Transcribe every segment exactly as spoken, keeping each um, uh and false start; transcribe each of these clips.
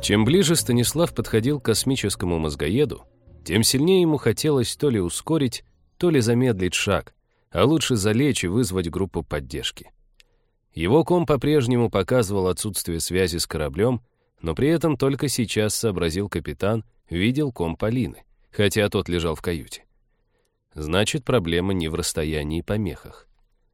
Чем ближе Станислав подходил к космическому мозгоеду, тем сильнее ему хотелось то ли ускорить, то ли замедлить шаг, а лучше залечь и вызвать группу поддержки. Его ком по-прежнему показывал отсутствие связи с кораблем, но при этом только сейчас сообразил капитан, видел ком Полины, хотя тот лежал в каюте. Значит, проблема не в расстоянии и помехах.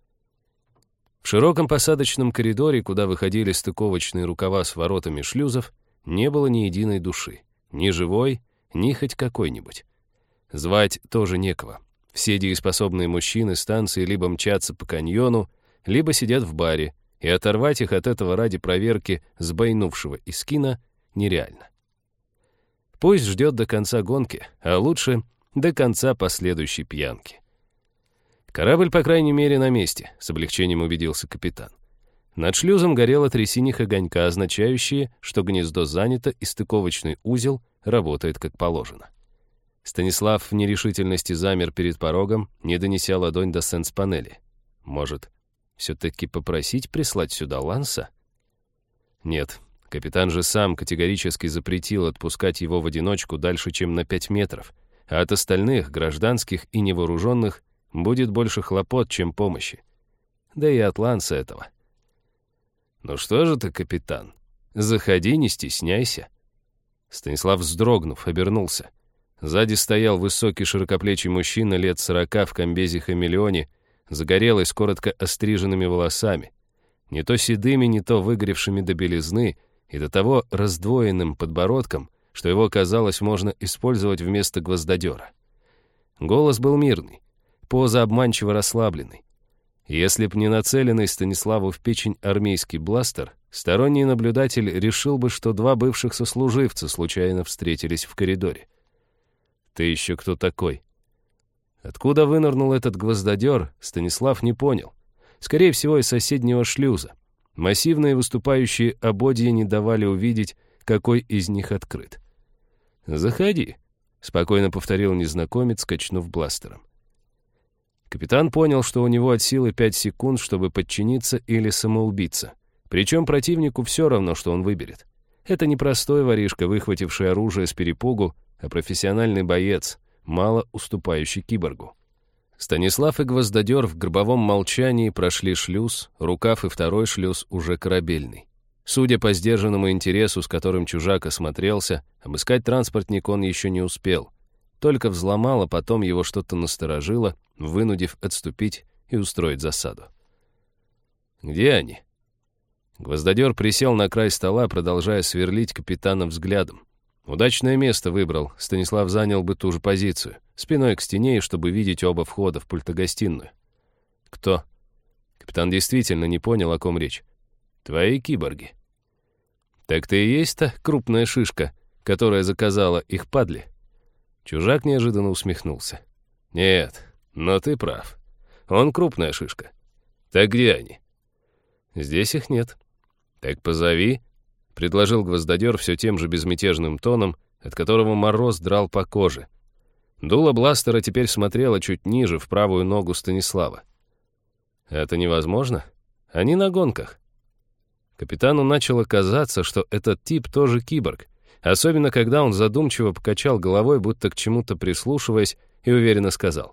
В широком посадочном коридоре, куда выходили стыковочные рукава с воротами шлюзов, не было ни единой души, ни живой, ни хоть какой-нибудь. Звать тоже некого. Все дееспособные мужчины станции либо мчатся по каньону, либо сидят в баре, и оторвать их от этого ради проверки сбойнувшего Искина нереально. Пусть ждет до конца гонки, а лучше до конца последующей пьянки. Корабль, по крайней мере, на месте, с облегчением убедился капитан. Над шлюзом горело три синих огонька, означающие, что гнездо занято и стыковочный узел работает как положено. Станислав в нерешительности замер перед порогом, не донеся ладонь до сенс-панели. Может, все-таки попросить прислать сюда Ланса? Нет, капитан же сам категорически запретил отпускать его в одиночку дальше, чем на пять метров, а от остальных, гражданских и невооруженных, будет больше хлопот, чем помощи. Да и от Ланса этого. «Ну что же ты, капитан? Заходи, не стесняйся». Станислав, вздрогнув, обернулся. Сзади стоял высокий широкоплечий мужчина лет сорока в комбезе-хамелеоне, загорелый с коротко остриженными волосами, не то седыми, не то выгоревшими до белизны, и до того раздвоенным подбородком, что его, казалось, можно использовать вместо гвоздодера. Голос был мирный, поза обманчиво расслабленной. Если б не нацеленный Станиславу в печень армейский бластер, сторонний наблюдатель решил бы, что два бывших сослуживца случайно встретились в коридоре. «Ты еще кто такой?» Откуда вынырнул этот гвоздодер, Станислав не понял. Скорее всего, из соседнего шлюза. Массивные выступающие ободья не давали увидеть, какой из них открыт. «Заходи», — спокойно повторил незнакомец, качнув бластером. Капитан понял, что у него от силы пять секунд, чтобы подчиниться или самоубиться. Причем противнику все равно, что он выберет. Это не простой воришка, выхвативший оружие с перепугу, а профессиональный боец, мало уступающий киборгу. Станислав и гвоздодер в гробовом молчании прошли шлюз, рукав и второй шлюз уже корабельный. Судя по сдержанному интересу, с которым чужак осмотрелся, обыскать транспортник он еще не успел. Только взломал, а потом его что-то насторожило, вынудив отступить и устроить засаду. «Где они?» Гвоздодер присел на край стола, продолжая сверлить капитана взглядом. Удачное место выбрал, Станислав занял бы ту же позицию, спиной к стене, чтобы видеть оба входа в пультогостиную. «Кто?» Капитан действительно не понял, о ком речь. «Твои киборги». «Так ты и есть та крупная шишка, которая заказала их падли?» Чужак неожиданно усмехнулся. «Нет, но ты прав. Он крупная шишка. Так где они?» «Здесь их нет». «Так позови», — предложил гвоздодер все тем же безмятежным тоном, от которого мороз драл по коже. Дуло бластера теперь смотрело чуть ниже, в правую ногу Станислава. «Это невозможно? Они на гонках». Капитану начало казаться, что этот тип тоже киборг, особенно когда он задумчиво покачал головой, будто к чему-то прислушиваясь, и уверенно сказал: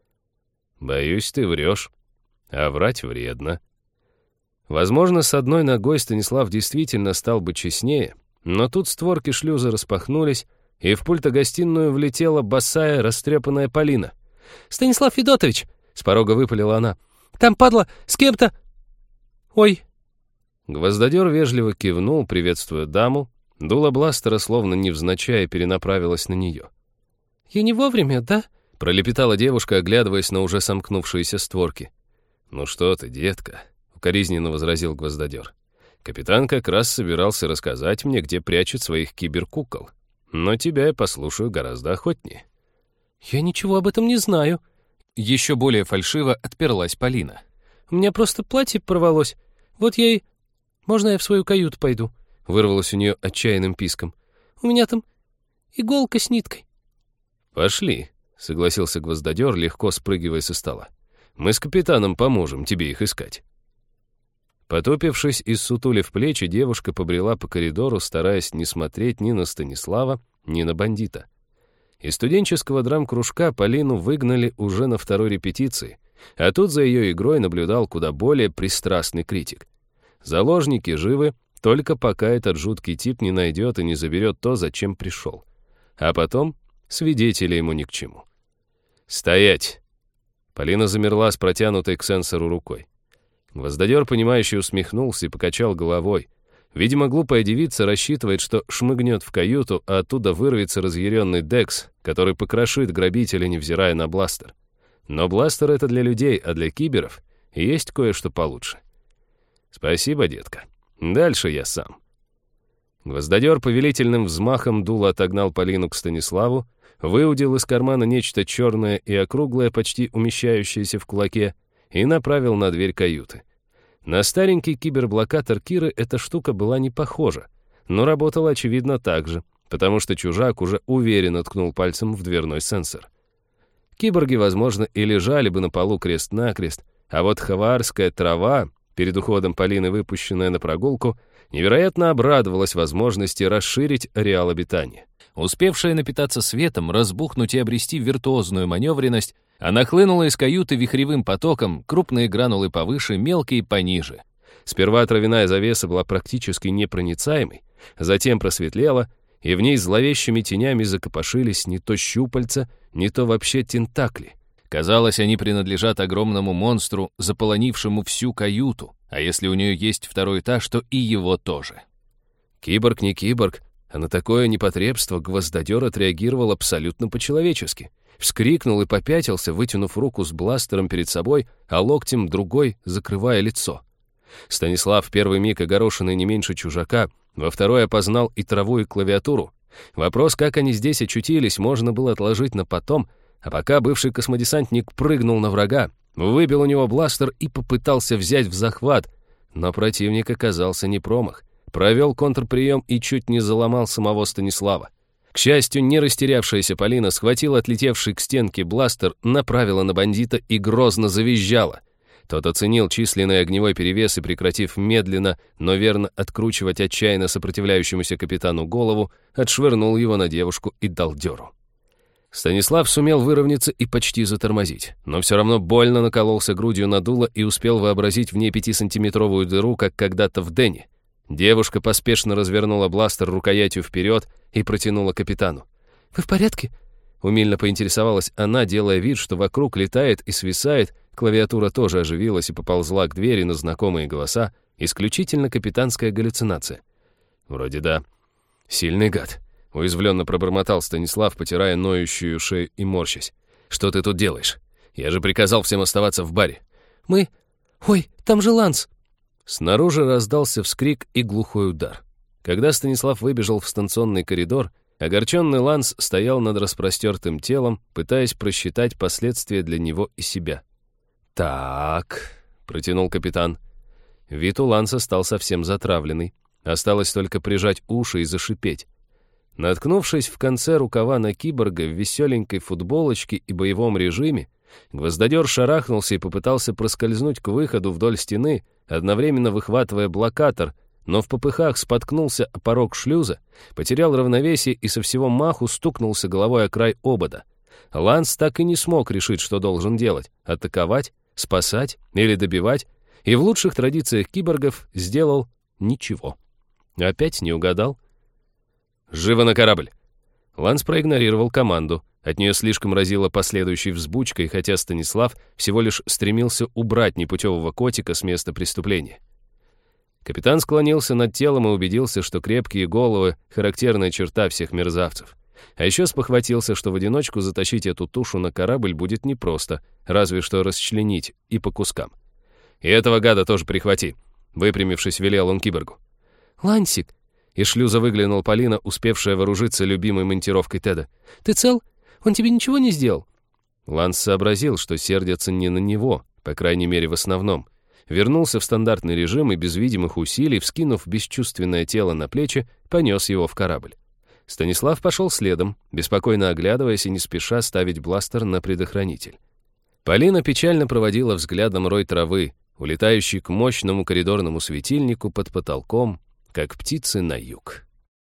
«Боюсь, ты врешь, а врать вредно». Возможно, с одной ногой Станислав действительно стал бы честнее, но тут створки шлюза распахнулись, и в пультогостиную влетела босая, растрепанная Полина. «Станислав Федотович!» — с порога выпалила она. «Там, падла, с кем-то...» «Ой!» Гвоздодер вежливо кивнул, приветствуя даму. Дуло бластера словно невзначай перенаправилось на нее. «Я не вовремя, да?» — пролепетала девушка, оглядываясь на уже сомкнувшиеся створки. «Ну что ты, детка?» — укоризненно возразил гвоздодер. «Капитан как раз собирался рассказать мне, где прячет своих киберкукол. Но тебя я послушаю гораздо охотнее». «Я ничего об этом не знаю». Еще более фальшиво отперлась Полина. «У меня просто платье порвалось. Вот я и... Можно я в свою каюту пойду?» Вырвалось у нее отчаянным писком. «У меня там иголка с ниткой». «Пошли», — согласился гвоздодер, легко спрыгивая со стола. «Мы с капитаном поможем тебе их искать». Потупившись и ссутулив плечи, девушка побрела по коридору, стараясь не смотреть ни на Станислава, ни на бандита. Из студенческого драм-кружка Полину выгнали уже на второй репетиции, а тут за ее игрой наблюдал куда более пристрастный критик. Заложники живы, только пока этот жуткий тип не найдет и не заберет то, зачем пришел. А потом свидетели ему ни к чему. «Стоять!» Полина замерла с протянутой к сенсору рукой. Гвоздодер, понимающе усмехнулся и покачал головой. Видимо, глупая девица рассчитывает, что шмыгнет в каюту, а оттуда вырвется разъяренный Декс, который покрошит грабителя, невзирая на бластер. Но бластер — это для людей, а для киберов есть кое-что получше. «Спасибо, детка. Дальше я сам». Гвоздодер повелительным взмахом дула отогнал Полину к Станиславу, выудил из кармана нечто черное и округлое, почти умещающееся в кулаке, и направил на дверь каюты. На старенький киберблокатор Киры эта штука была не похожа, но работала, очевидно, так же, потому что чужак уже уверенно ткнул пальцем в дверной сенсор. Киборги, возможно, и лежали бы на полу крест-накрест, а вот хаваарская трава, перед уходом Полины выпущенная на прогулку, невероятно обрадовалась возможности расширить ареал обитания. Успевшая напитаться светом, разбухнуть и обрести виртуозную маневренность, она хлынула из каюты вихревым потоком, крупные гранулы повыше, мелкие пониже. Сперва травяная завеса была практически непроницаемой, затем просветлела, и в ней зловещими тенями закопошились не то щупальца, не то вообще тентакли. Казалось, они принадлежат огромному монстру, заполонившему всю каюту, а если у нее есть второй этаж, то и его тоже. Киборг не киборг, а на такое непотребство Гвоздодер отреагировал абсолютно по-человечески. Вскрикнул и попятился, вытянув руку с бластером перед собой, а локтем другой закрывая лицо. Станислав в первый миг огорошенный не меньше чужака, во второй опознал и траву, и клавиатуру. Вопрос, как они здесь очутились, можно было отложить на потом, а пока бывший космодесантник прыгнул на врага, выбил у него бластер и попытался взять в захват, но противник оказался не промах. Провел контрприем и чуть не заломал самого Станислава. К счастью, не растерявшаяся Полина схватила отлетевший к стенке бластер, направила на бандита и грозно завизжала. Тот оценил численный огневой перевес и, прекратив медленно, но верно откручивать отчаянно сопротивляющемуся капитану голову, отшвырнул его на девушку и дал дёру. Станислав сумел выровняться и почти затормозить, но все равно больно накололся грудью на дуло и успел вообразить в ней пятисантиметровую дыру, как когда-то в Дэне. Девушка поспешно развернула бластер рукоятью вперед и протянула капитану. «Вы в порядке?» Умильно поинтересовалась она, делая вид, что вокруг летает и свисает. Клавиатура тоже оживилась и поползла к двери на знакомые голоса. Исключительно капитанская галлюцинация. «Вроде да. Сильный гад», — уязвленно пробормотал Станислав, потирая ноющую шею и морщась. «Что ты тут делаешь? Я же приказал всем оставаться в баре». «Мы... Ой, там же Ланс!» Снаружи раздался вскрик и глухой удар. Когда Станислав выбежал в станционный коридор, огорченный Ланс стоял над распростертым телом, пытаясь просчитать последствия для него и себя. «Так», — протянул капитан. Вид у Ланса стал совсем затравленный. Осталось только прижать уши и зашипеть. Наткнувшись в конце рукава на киборга в веселенькой футболочке и боевом режиме, Гвоздодер шарахнулся и попытался проскользнуть к выходу вдоль стены, одновременно выхватывая блокатор, но в попыхах споткнулся о порог шлюза, потерял равновесие и со всего маху стукнулся головой о край обода. Ланс так и не смог решить, что должен делать — атаковать, спасать или добивать, и в лучших традициях киборгов сделал ничего. Опять не угадал. «Живо на корабль!» Ланс проигнорировал команду. От нее слишком разило последующей взбучкой, хотя Станислав всего лишь стремился убрать непутевого котика с места преступления. Капитан склонился над телом и убедился, что крепкие головы — характерная черта всех мерзавцев. А еще спохватился, что в одиночку затащить эту тушу на корабль будет непросто, разве что расчленить и по кускам. «И этого гада тоже прихвати», — выпрямившись, велел он киборгу. «Лансик!» — из шлюза выглянула Полина, успевшая вооружиться любимой монтировкой Теда. «Ты цел? Он тебе ничего не сделал?» Ланс сообразил, что сердятся не на него, по крайней мере в основном. Вернулся в стандартный режим и без видимых усилий, вскинув бесчувственное тело на плечи, понес его в корабль. Станислав пошел следом, беспокойно оглядываясь и не спеша ставить бластер на предохранитель. Полина печально проводила взглядом рой травы, улетающий к мощному коридорному светильнику под потолком, как птицы на юг.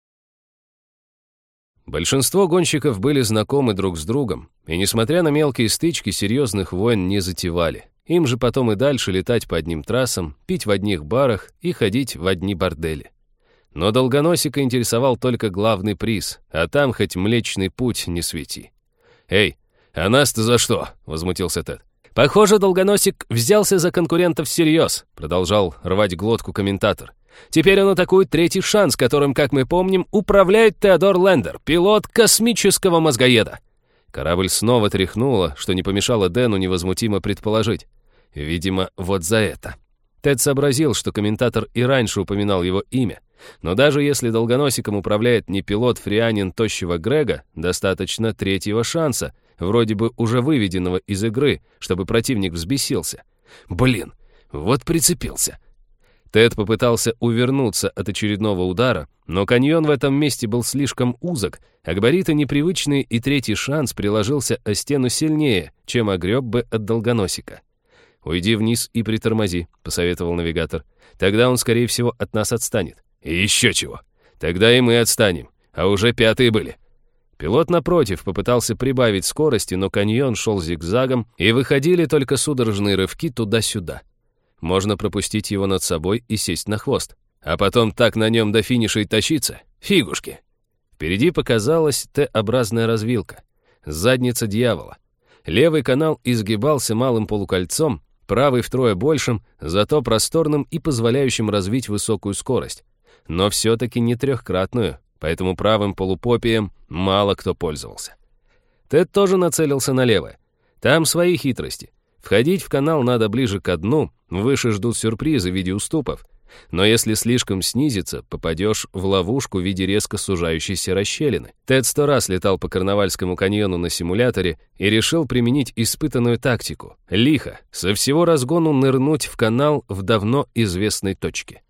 Большинство гонщиков были знакомы друг с другом, и, несмотря на мелкие стычки, серьезных войн не затевали. Им же потом и дальше летать по одним трассам, пить в одних барах и ходить в одни бордели. Но Долгоносика интересовал только главный приз, а там хоть Млечный Путь не свети. «Эй, а нас-то за что?» — возмутился Тед. «Похоже, Долгоносик взялся за конкурентов всерьез», — продолжал рвать глотку комментатор. «Теперь он атакует третий шанс, которым, как мы помним, управляет Теодор Лендер, пилот космического мозгоеда». Корабль снова тряхнуло, что не помешало Дэну невозмутимо предположить. Видимо, вот за это. Тед сообразил, что комментатор и раньше упоминал его имя. Но даже если Долгоносиком управляет не пилот-фрианин тощего Грега, достаточно третьего шанса, вроде бы уже выведенного из игры, чтобы противник взбесился. Блин, вот прицепился. Тед попытался увернуться от очередного удара, но каньон в этом месте был слишком узок, а габариты непривычные, и третий шанс приложился о стену сильнее, чем огреб бы от Долгоносика. «Уйди вниз и притормози», — посоветовал навигатор. «Тогда он, скорее всего, от нас отстанет». «И еще чего. Тогда и мы отстанем, а уже пятые были». Пилот, напротив, попытался прибавить скорости, но каньон шел зигзагом, и выходили только судорожные рывки туда-сюда. Можно пропустить его над собой и сесть на хвост. А потом так на нем до финиша и тащиться. Фигушки. Впереди показалась Т-образная развилка. Задница дьявола. Левый канал изгибался малым полукольцом, правый втрое большим, зато просторным и позволяющим развить высокую скорость. Но все-таки не трехкратную, поэтому правым полупопием мало кто пользовался. Тед тоже нацелился налево. Там свои хитрости. Входить в канал надо ближе к дну, выше ждут сюрпризы в виде уступов. Но если слишком снизиться, попадешь в ловушку в виде резко сужающейся расщелины. Тед сто раз летал по Карнавальскому каньону на симуляторе и решил применить испытанную тактику. Лихо, со всего разгону нырнуть в канал в давно известной точке.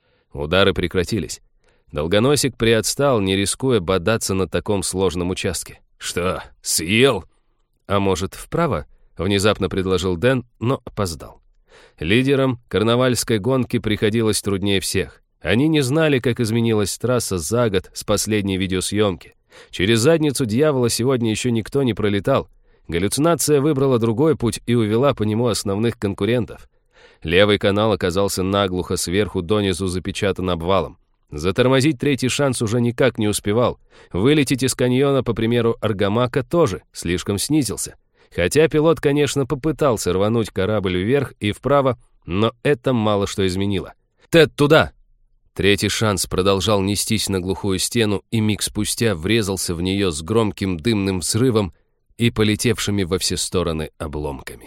Удары прекратились. Долгоносик приотстал, не рискуя бодаться на таком сложном участке. «Что, съел?» «А может, вправо?» — внезапно предложил Дэн, но опоздал. Лидерам карнавальской гонки приходилось труднее всех. Они не знали, как изменилась трасса за год с последней видеосъемки. Через задницу дьявола сегодня еще никто не пролетал. Галлюцинация выбрала другой путь и увела по нему основных конкурентов. Левый канал оказался наглухо сверху донизу запечатан обвалом. Затормозить третий шанс уже никак не успевал. Вылететь из каньона, по примеру Аргамака, тоже слишком снизился. Хотя пилот, конечно, попытался рвануть корабль вверх и вправо, но это мало что изменило. «Тед, туда!» Третий шанс продолжал нестись на глухую стену и миг спустя врезался в нее с громким дымным взрывом и полетевшими во все стороны обломками.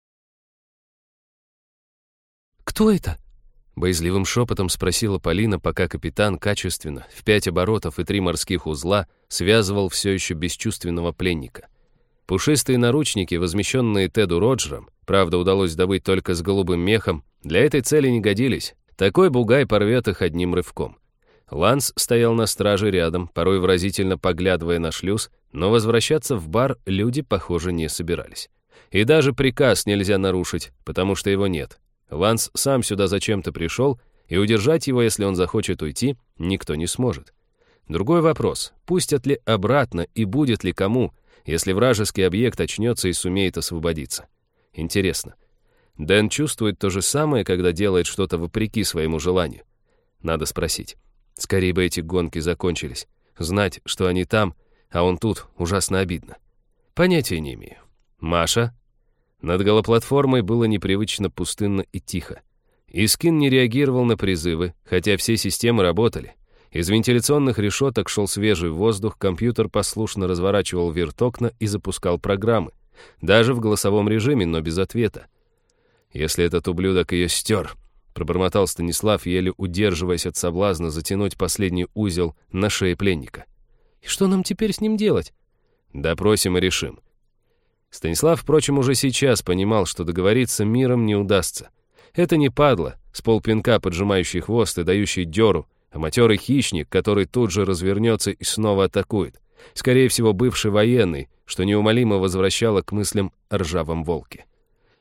«Кто это?» — боязливым шепотом спросила Полина, пока капитан качественно, в пять оборотов и три морских узла, связывал все еще бесчувственного пленника. Пушистые наручники, возмещенные Теду Роджером, правда, удалось добыть только с голубым мехом, для этой цели не годились. Такой бугай порвет их одним рывком. Ланс стоял на страже рядом, порой выразительно поглядывая на шлюз, но возвращаться в бар люди, похоже, не собирались. И даже приказ нельзя нарушить, потому что его нет. Ланс сам сюда зачем-то пришел, и удержать его, если он захочет уйти, никто не сможет. Другой вопрос, пустят ли обратно и будет ли кому, если вражеский объект очнется и сумеет освободиться. Интересно. Дэн чувствует то же самое, когда делает что-то вопреки своему желанию. Надо спросить. Скорее бы эти гонки закончились. Знать, что они там, а он тут, ужасно обидно. Понятия не имею. Маша? Над голоплатформой было непривычно пустынно и тихо. Искин не реагировал на призывы, хотя все системы работали. Из вентиляционных решеток шел свежий воздух, компьютер послушно разворачивал виртокна и запускал программы. Даже в голосовом режиме, но без ответа. «Если этот ублюдок ее стер», — пробормотал Станислав, еле удерживаясь от соблазна затянуть последний узел на шее пленника. «И что нам теперь с ним делать?» «Допросим и решим». Станислав, впрочем, уже сейчас понимал, что договориться миром не удастся. Это не падла, с полпинка поджимающий хвост и дающий дёру, а матерый хищник, который тут же развернется и снова атакует. Скорее всего, бывший военный, что неумолимо возвращало к мыслям о ржавом волке.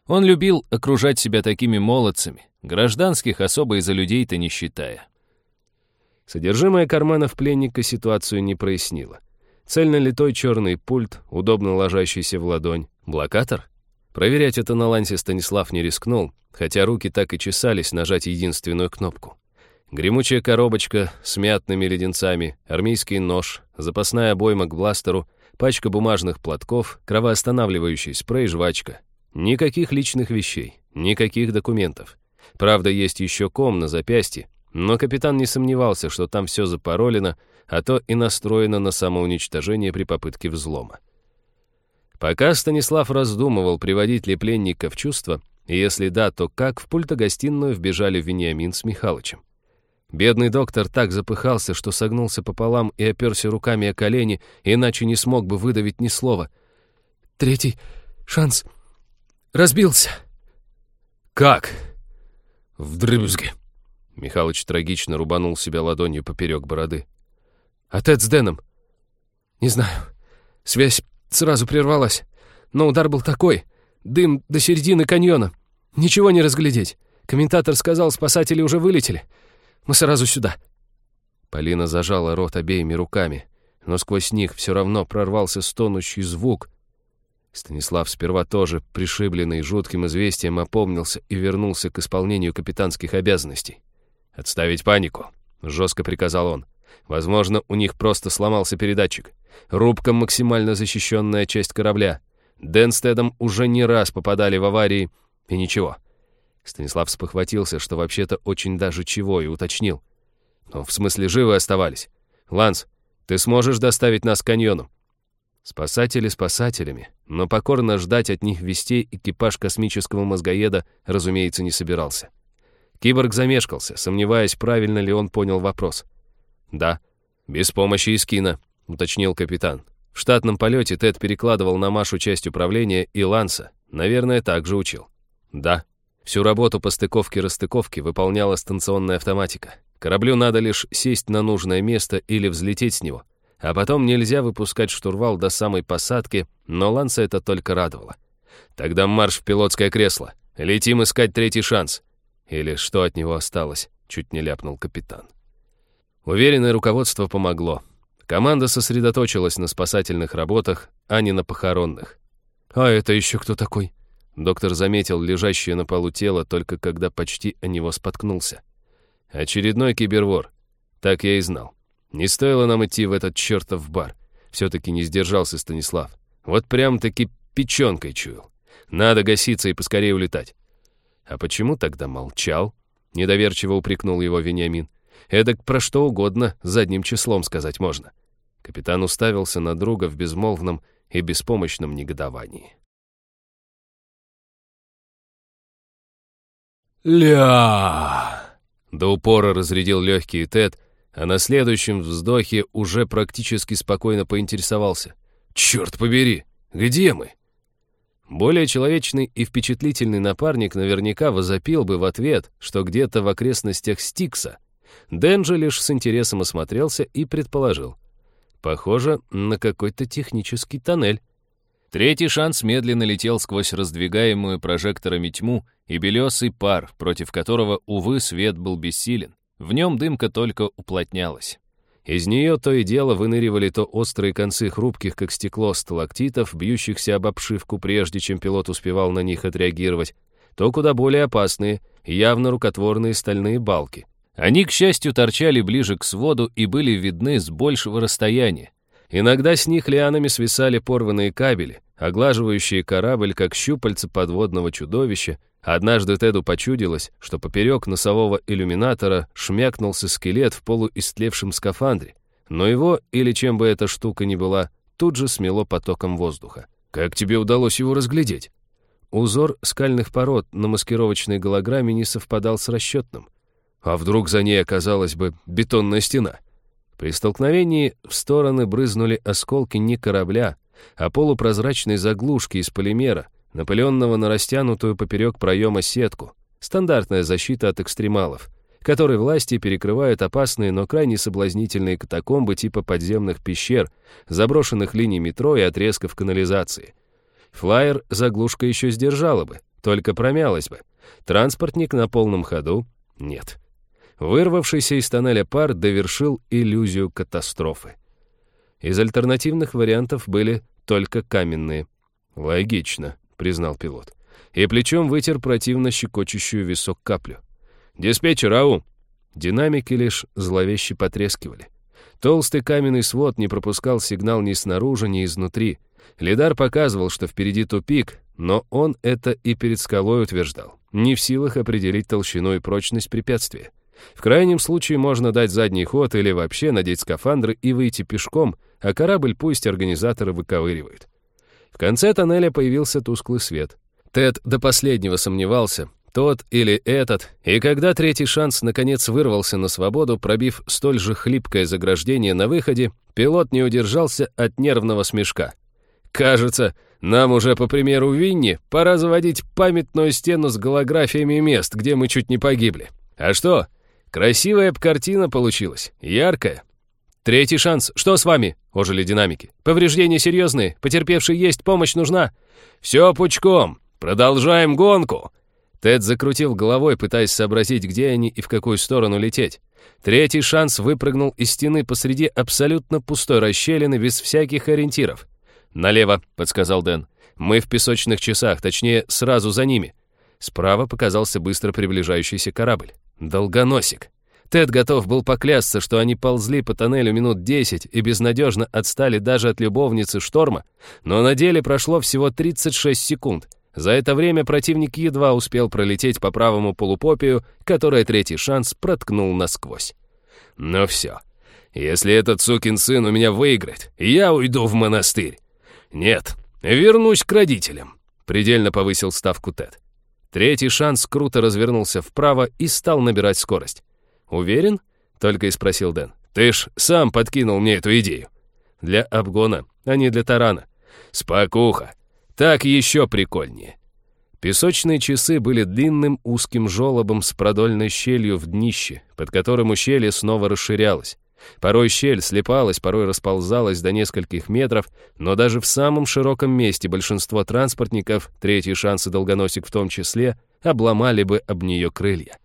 Он любил окружать себя такими молодцами, гражданских особо из-за людей-то не считая. Содержимое карманов пленника ситуацию не прояснило. Цельнолитой черный пульт, удобно ложащийся в ладонь. Блокатор? Проверять это на лансе Станислав не рискнул, хотя руки так и чесались нажать единственную кнопку. Гремучая коробочка с мятными леденцами, армейский нож, запасная обойма к бластеру, пачка бумажных платков, кровоостанавливающий спрей, жвачка. Никаких личных вещей, никаких документов. Правда, есть еще ком на запястье, но капитан не сомневался, что там все запаролено, а то и настроено на самоуничтожение при попытке взлома. Пока Станислав раздумывал, приводить ли пленника в чувство, и если да, то как, в пультогостиную вбежали Вениамин с Михалычем. Бедный доктор так запыхался, что согнулся пополам и оперся руками о колени, иначе не смог бы выдавить ни слова. «Третий шанс разбился». «Как?» «Вдребезги». Михалыч трагично рубанул себя ладонью поперек бороды. «А Тед с Дэном?» «Не знаю. Связь сразу прервалась. Но удар был такой. Дым до середины каньона. Ничего не разглядеть. Комментатор сказал, спасатели уже вылетели. Мы сразу сюда». Полина зажала рот обеими руками, но сквозь них все равно прорвался стонущий звук. Станислав, сперва тоже пришибленный жутким известием, опомнился и вернулся к исполнению капитанских обязанностей. «Отставить панику», — жестко приказал он. «Возможно, у них просто сломался передатчик. Рубка — максимально защищенная часть корабля. Дэн с Тедом уже не раз попадали в аварии, и ничего». Станислав спохватился, что вообще-то очень даже чего, и уточнил. «Ну, в смысле, живы оставались. Ланс, ты сможешь доставить нас к каньону?» Спасатели спасателями, но покорно ждать от них вестей экипаж космического мозгоеда, разумеется, не собирался. Киборг замешкался, сомневаясь, правильно ли он понял вопрос. «Да, без помощи Искина», — уточнил капитан. В штатном полете Тед перекладывал на Машу часть управления и Ланса, наверное, также учил. «Да». Всю работу по стыковке-расстыковке выполняла станционная автоматика. Кораблю надо лишь сесть на нужное место или взлететь с него. А потом нельзя выпускать штурвал до самой посадки, но Ланса это только радовало. «Тогда марш в пилотское кресло. Летим искать третий шанс». Или что от него осталось, чуть не ляпнул капитан. Уверенное руководство помогло. Команда сосредоточилась на спасательных работах, а не на похоронных. «А это еще кто такой?» Доктор заметил лежащее на полу тело, только когда почти о него споткнулся. «Очередной кибервор. Так я и знал. Не стоило нам идти в этот чертов бар. Все-таки не сдержался Станислав. Вот прям-таки печенкой чуял. Надо гаситься и поскорее улетать». «А почему тогда молчал?» Недоверчиво упрекнул его Вениамин. «Эдак про что угодно задним числом сказать можно». Капитан уставился на друга в безмолвном и беспомощном негодовании. «Ля!» До упора разрядил легкие Тед, а на следующем вздохе уже практически спокойно поинтересовался. «Черт побери, где мы?» Более человечный и впечатлительный напарник наверняка возопил бы в ответ, что где-то в окрестностях Стикса. Дэн же лишь с интересом осмотрелся и предположил. Похоже на какой-то технический тоннель. Третий шанс медленно летел сквозь раздвигаемую прожекторами тьму и белесый пар, против которого, увы, свет был бессилен. В нем дымка только уплотнялась. Из нее то и дело выныривали то острые концы хрупких, как стекло, сталактитов, бьющихся об обшивку, прежде чем пилот успевал на них отреагировать, то куда более опасные, явно рукотворные стальные балки. Они, к счастью, торчали ближе к своду и были видны с большего расстояния. Иногда с них лианами свисали порванные кабели, оглаживающие корабль, как щупальца подводного чудовища. Однажды Теду почудилось, что поперек носового иллюминатора шмякнулся скелет в полуистлевшем скафандре, но его, или чем бы эта штука ни была, тут же смело потоком воздуха. «Как тебе удалось его разглядеть?» Узор скальных пород на маскировочной голограмме не совпадал с расчетным. А вдруг за ней оказалась бы бетонная стена? При столкновении в стороны брызнули осколки не корабля, а полупрозрачной заглушки из полимера, напыленного на растянутую поперек проема сетку. Стандартная защита от экстремалов, которой власти перекрывают опасные, но крайне соблазнительные катакомбы типа подземных пещер, заброшенных линий метро и отрезков канализации. Флайер заглушка еще сдержала бы, только промялась бы. Транспортник на полном ходу — нет. Вырвавшийся из тоннеля пар довершил иллюзию катастрофы. Из альтернативных вариантов были только каменные. «Логично», — признал пилот. И плечом вытер противно щекочущую висок каплю. «Диспетчер, ау!» Динамики лишь зловеще потрескивали. Толстый каменный свод не пропускал сигнал ни снаружи, ни изнутри. Лидар показывал, что впереди тупик, но он это и перед скалой утверждал. Не в силах определить толщину и прочность препятствия. В крайнем случае можно дать задний ход или вообще надеть скафандры и выйти пешком, а корабль пусть организаторы выковыривают. В конце тоннеля появился тусклый свет. Тед до последнего сомневался, тот или этот, и когда третий шанс наконец вырвался на свободу, пробив столь же хлипкое заграждение на выходе, пилот не удержался от нервного смешка. «Кажется, нам уже, по примеру Винни, пора заводить памятную стену с голографиями мест, где мы чуть не погибли. А что? Красивая картина получилась, яркая». «Третий шанс, что с вами?» — ожили динамики. «Повреждения серьезные, потерпевший есть, помощь нужна». «Все пучком, продолжаем гонку». Тед закрутил головой, пытаясь сообразить, где они и в какую сторону лететь. Третий шанс выпрыгнул из стены посреди абсолютно пустой расщелины без всяких ориентиров. «Налево», — подсказал Дэн. «Мы в песочных часах, точнее, сразу за ними». Справа показался быстро приближающийся корабль. «Долгоносик». Тед готов был поклясться, что они ползли по тоннелю минут десять и безнадежно отстали даже от любовницы Шторма, но на деле прошло всего тридцать шесть секунд. За это время противник едва успел пролететь по правому полупопию, которое третий шанс проткнул насквозь. «Ну все. Если этот сукин сын у меня выиграет, я уйду в монастырь. Нет, вернусь к родителям», — предельно повысил ставку Тед. Третий шанс круто развернулся вправо и стал набирать скорость. «Уверен?» — только и спросил Дэн. «Ты ж сам подкинул мне эту идею». «Для обгона, а не для тарана». «Спокуха. Так еще прикольнее». Песочные часы были длинным узким желобом с продольной щелью в днище, под которым ущелье снова расширялось. Порой щель слипалась, порой расползалась до нескольких метров, но даже в самом широком месте большинство транспортников, третий шанс и долгоносик в том числе, обломали бы об нее крылья.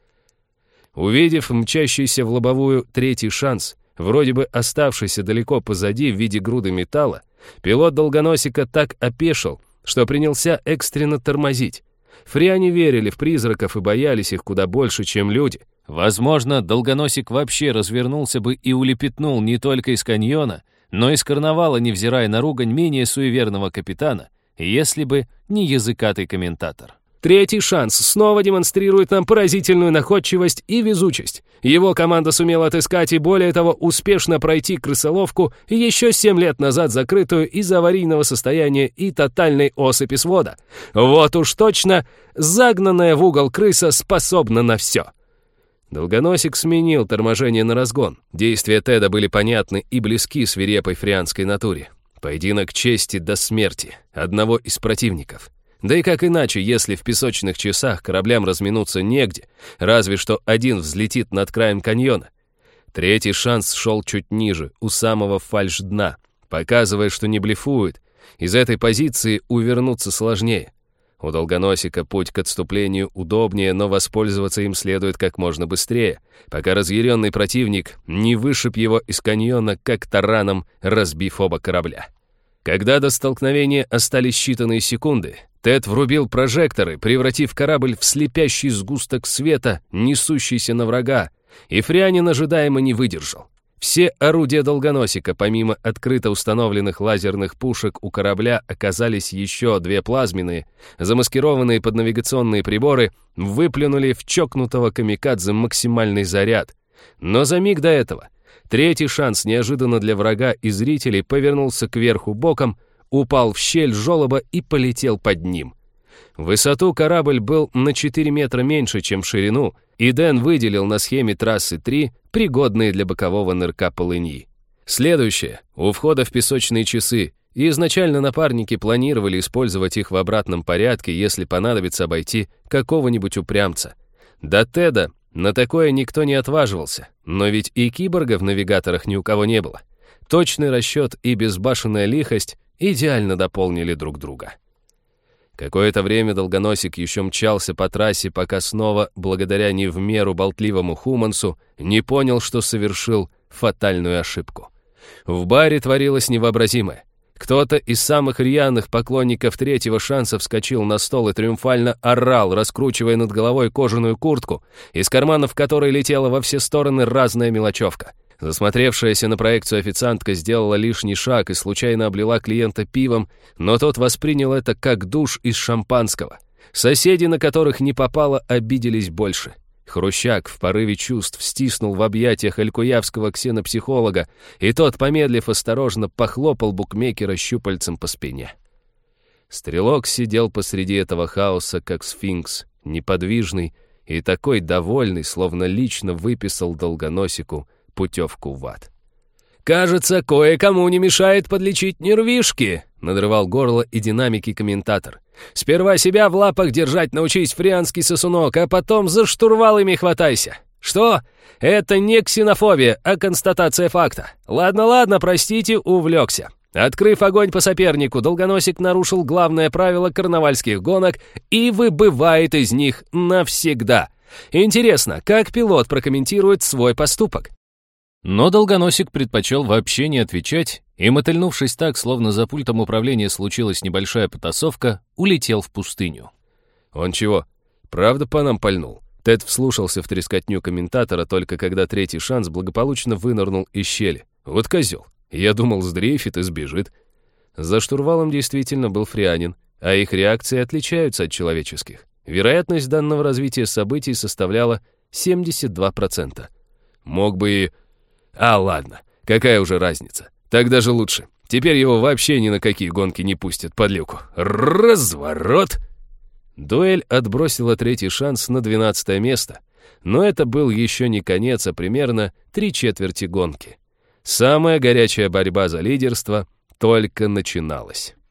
Увидев мчащийся в лобовую третий шанс, вроде бы оставшийся далеко позади в виде груды металла, пилот долгоносика так опешил, что принялся экстренно тормозить. Фриане верили в призраков и боялись их куда больше, чем люди. Возможно, долгоносик вообще развернулся бы и улепетнул не только из каньона, но и из карнавала, невзирая на ругань менее суеверного капитана, если бы не языкатый комментатор. Третий шанс снова демонстрирует нам поразительную находчивость и везучесть. Его команда сумела отыскать и, более того, успешно пройти крысоловку, еще семь лет назад закрытую из-за аварийного состояния и тотальной осыпи свода. Вот уж точно, загнанная в угол крыса способна на все. Долгоносик сменил торможение на разгон. Действия Теда были понятны и близки свирепой фрианской натуре. Поединок чести до смерти одного из противников. Да и как иначе, если в песочных часах кораблям разминуться негде, разве что один взлетит над краем каньона. Третий шанс шел чуть ниже, у самого фальш-дна, показывая, что не блефует. Из этой позиции увернуться сложнее. У долгоносика путь к отступлению удобнее, но воспользоваться им следует как можно быстрее, пока разъяренный противник не вышиб его из каньона, как тараном, разбив оба корабля. Когда до столкновения остались считанные секунды, Тед врубил прожекторы, превратив корабль в слепящий сгусток света, несущийся на врага, и Фрианин ожидаемо не выдержал. Все орудия долгоносика, помимо открыто установленных лазерных пушек у корабля, оказались еще две плазменные, замаскированные под навигационные приборы, выплюнули в чокнутого камикадзе максимальный заряд. Но за миг до этого третий шанс неожиданно для врага и зрителей повернулся кверху боком, упал в щель желоба и полетел под ним. В высоту корабль был на четыре метра меньше, чем в ширину, и Дэн выделил на схеме трассы три пригодные для бокового нырка полыньи. Следующее, у входа в песочные часы, и изначально напарники планировали использовать их в обратном порядке, если понадобится обойти какого-нибудь упрямца. До Теда на такое никто не отваживался, но ведь и киборга в навигаторах ни у кого не было. Точный расчет и безбашенная лихость идеально дополнили друг друга. Какое-то время Долгоносик еще мчался по трассе, пока снова, благодаря не в меру болтливому Хумансу, не понял, что совершил фатальную ошибку. В баре творилось невообразимое. Кто-то из самых рьяных поклонников третьего шанса вскочил на стол и триумфально орал, раскручивая над головой кожаную куртку, из карманов которой летела во все стороны разная мелочевка. Засмотревшаяся на проекцию официантка сделала лишний шаг и случайно облила клиента пивом, но тот воспринял это как душ из шампанского. Соседи, на которых не попало, обиделись больше. Хрущак в порыве чувств стиснул в объятиях элькуявского ксенопсихолога, и тот, помедлив, осторожно похлопал букмекера щупальцем по спине. Стрелок сидел посреди этого хаоса, как сфинкс, неподвижный и такой довольный, словно лично выписал Долгоносику путевку в ад. «Кажется, кое-кому не мешает подлечить нервишки», — надрывал горло и динамики комментатор. «Сперва себя в лапах держать научись, фрианский сосунок, а потом за штурвалами хватайся. Что? Это не ксенофобия, а констатация факта. Ладно-ладно, простите, увлекся. Открыв огонь по сопернику, Долгоносик нарушил главное правило карнавальских гонок и выбывает из них навсегда. Интересно, как пилот прокомментирует свой поступок?» Но Долгоносик предпочел вообще не отвечать и, мотыльнувшись так, словно за пультом управления случилась небольшая потасовка, улетел в пустыню. «Он чего, правда по нам пальнул?» Тед вслушался в трескотню комментатора только когда третий шанс благополучно вынырнул из щели. «Вот козел. Я думал, сдрейфит и сбежит». За штурвалом действительно был фрианин, а их реакции отличаются от человеческих. Вероятность данного развития событий составляла семьдесят два процента. Мог бы и... А, ладно, какая уже разница? Так даже лучше. Теперь его вообще ни на какие гонки не пустят, подлюку. Разворот! Дуэль отбросила третий шанс на двенадцатое место, но это был еще не конец, а примерно три четверти гонки. Самая горячая борьба за лидерство только начиналась.